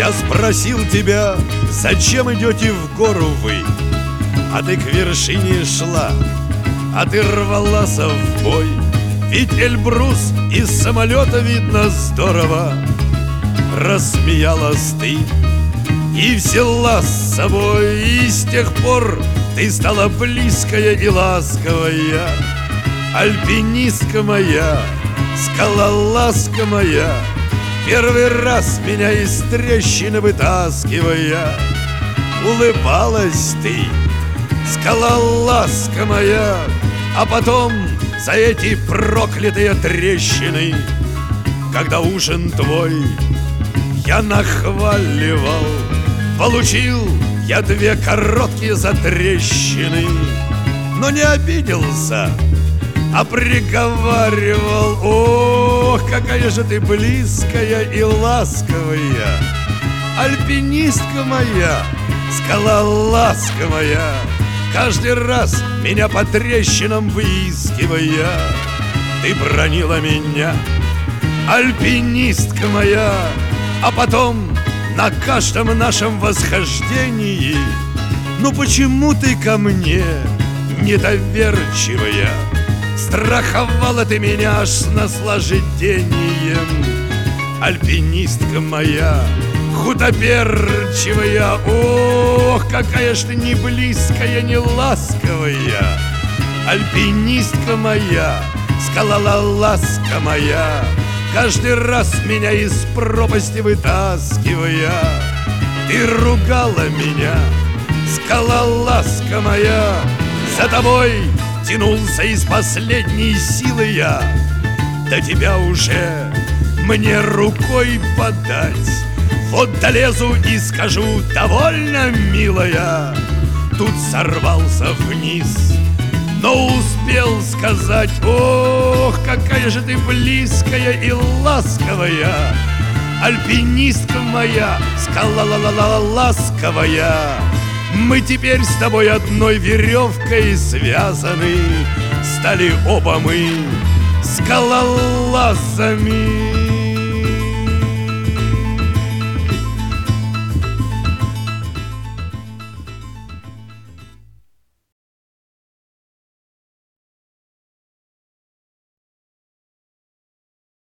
Я спросил тебя, зачем идете в гору вы? А ты к вершине шла, а ты рвалась в бой. Ведь Эльбрус из самолета видно здорово. Рассмеялась ты и взяла с собой, и с тех пор ты стала близкая и ласковая. Альпинистка моя, скалолазка моя, первый раз меня из трещины вытаскивая. Улыбалась ты, скалолазка моя, а потом за эти проклятые трещины, когда ужин твой я нахваливал, получил я 2 короткие затрещины. Но не обиделся, а приговаривал: ох, какая же ты близкая и ласковая, альпинистка моя, скалолазка моя, каждый раз меня по трещинам выискивая. Ты бронила меня, альпинистка моя, а потом на каждом нашем восхождении: ну почему ты ко мне недоверчивая? Страховала ты меня аж с наслаждением. Альпинистка моя, худоперчивая, ох, какая ж ты не близкая, не ласковая. Альпинистка моя, скалолазка моя, каждый раз меня из пропасти вытаскивая. Ты ругала меня, скалолазка моя, за тобой тянулся из последней силы я. До тебя уже мне рукой подать. Вот долезу и скажу: довольно, милая. Тут сорвался вниз, но успел сказать: ох, какая же ты близкая и ласковая, альпинистка моя, скалолазковая. Мы теперь с тобой одной веревкой связаны, стали оба мы скалолазами.